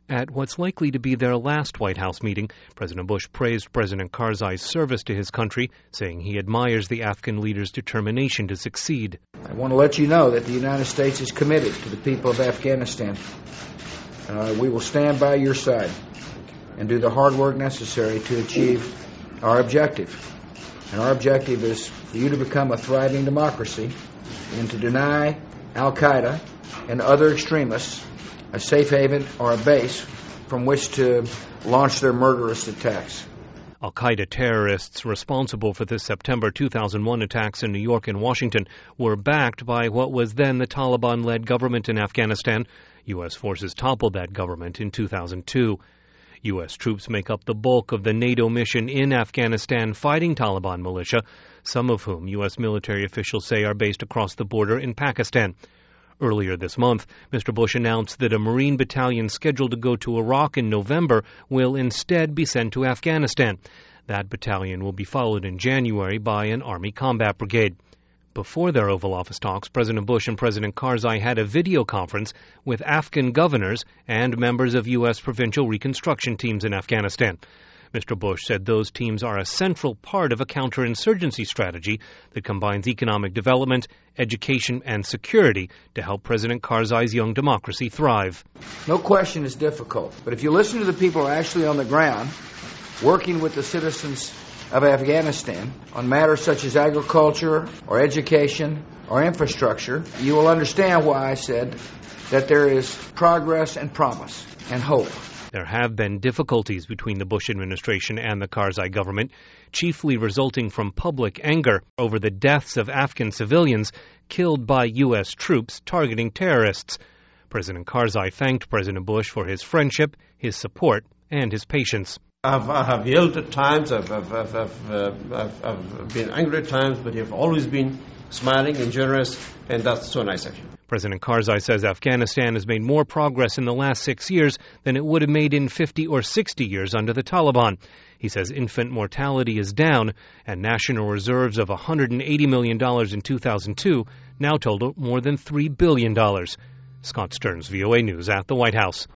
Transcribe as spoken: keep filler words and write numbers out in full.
At what's likely to be their last White House meeting, President Bush praised President Karzai's service to his country, saying he admires the Afghan leader's determination to succeed. I want to let you know that the United States is committed to the people of Afghanistan. Uh, we will stand by your side and do the hard work necessary to achieve our objective. And our objective is for you to become a thriving democracy and to deny Al-Qaeda and other extremists a safe haven or a base from which to launch their murderous attacks. Al-Qaeda terrorists responsible for the September two thousand one attacks in New York and Washington were backed by what was then the Taliban-led government in Afghanistan. U S forces toppled that government in two thousand two. U S troops make up the bulk of the NATO mission in Afghanistan fighting Taliban militia, some of whom U S military officials say are based across the border in Pakistan. Earlier this month, Mister Bush announced that a Marine battalion scheduled to go to Iraq in November will instead be sent to Afghanistan. That battalion will be followed in January by an Army combat brigade. Before their Oval Office talks, President Bush and President Karzai had a video conference with Afghan governors and members of U S provincial reconstruction teams in Afghanistan. Mister Bush said those teams are a central part of a counterinsurgency strategy that combines economic development, education, and security to help President Karzai's young democracy thrive. No question it's difficult, but if you listen to the people who are actually on the ground, working with the citizens of Afghanistan on matters such as agriculture or education or infrastructure, you will understand why I said that there is progress and promise and hope. There have been difficulties between the Bush administration and the Karzai government, chiefly resulting from public anger over the deaths of Afghan civilians killed by U S troops targeting terrorists. President Karzai thanked President Bush for his friendship, his support, and his patience. I've, I have yelled at times, I've, I've, I've, I've, uh, I've, I've been angry at times, but you've always been smiling and generous, and that's so nice of you. President Karzai says Afghanistan has made more progress in the last six years than it would have made in fifty or sixty years under the Taliban. He says infant mortality is down, and national reserves of one hundred eighty million dollars in two thousand two now total more than three billion dollars. Scott Stearns, V O A News at the White House.